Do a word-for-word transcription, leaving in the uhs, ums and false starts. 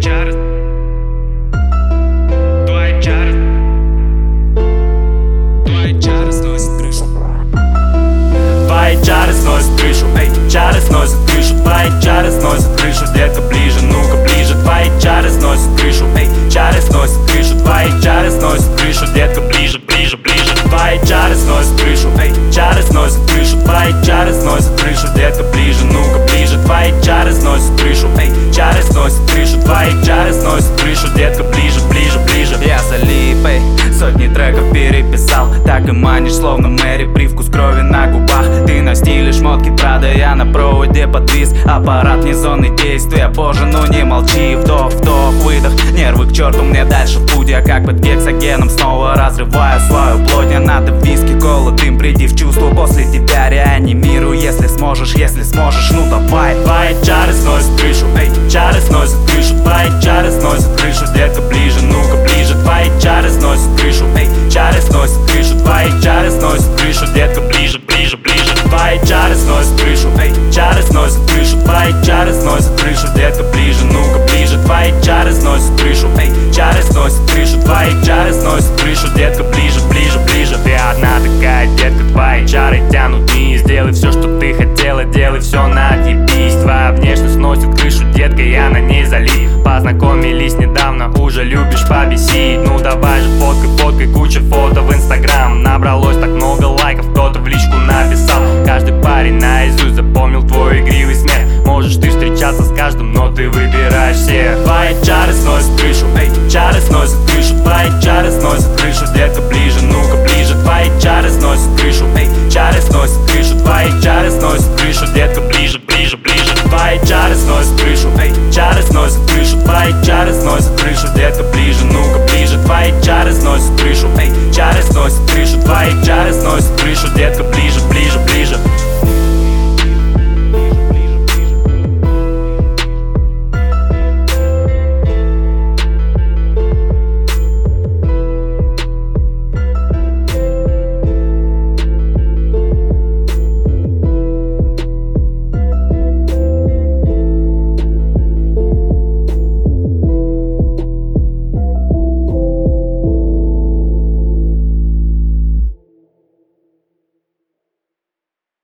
чары, твои чары, твои чары сносят крышу. Твои чары сносят крышу, эй, чары сносят крышу. Твои чары сносят крышу, детка, ближе, ну-ка ближе. Твои чары сносят крышу, эй, чары сносят крышу. Твои чары сносят крышу, детка, ближе, ближе, ближе. Твои чары сносят крышу, эй, чары сносят крышу. Твои чары сносят крышу, детка, ближе, ну-ка ближе. Твои чары сносят крышу, эй, чары сносят крышу. Твои чары сносят крышу, детка, ближе, ближе, ближе. Я залип, эй, сотни треков переписал. Так и манишь, словно Мэри, привкус крови на губах. Ты на стиле шмотки Прада, я на проводе подвис. Аппарат вне зоны действия, боже, ну не молчи. Вдох, вдох, выдох, нервы к черту, мне дальше в путь. Я как под гексогеном снова разрываю свою плоть. Не надо виски, кола, дым, приди в чувство. После тебя реанимирую, если сможешь, если сможешь, ну давай. Твои чары сносят крышу, эй, чары сносят крышу. Твои чары сносят крышу, детка, ближе, ну-ка ближе. Твои чары сносят крышу, эй, чары сносят крышу. Твои чары сносят крышу, детка, ближе, ближе, ближе. Твои чары сносят крышу, эй, чары сносят крышу. Твои чары сносят крышу, детка, ближе, ну-ка ближе. Твои чары сносят крышу, эй, чары сносят крышу. Твои чары сносят крышу, детка, ближе, ближе, ближе. Ты одна такая, детка, твои чары тянут вниз. Сделай все, что ты хотела, делай все на отъебись. Твоя внешность сносит крышу, детка, я на ней залип. Познакомились недавно, уже любишь побесить. Ну давай же фоткай, фоткай, куча фото в инстаграм. Набралось так много лайков, кто-то в личку написал. Каждый парень наизусть запомнил твой игривый смех. Можешь ты встречаться с каждым, но ты выбираешь всех. Твои чары сносят крышу, эй, чары сносят крышу. Твои чары сносят крышу, детка, ближе, ну-ка ближе. Твои чары сносят крышу, эй, чары сносят крышу. Твои чары сносят крышу, детка, ближе, ближе, ближе. Твои чары сносят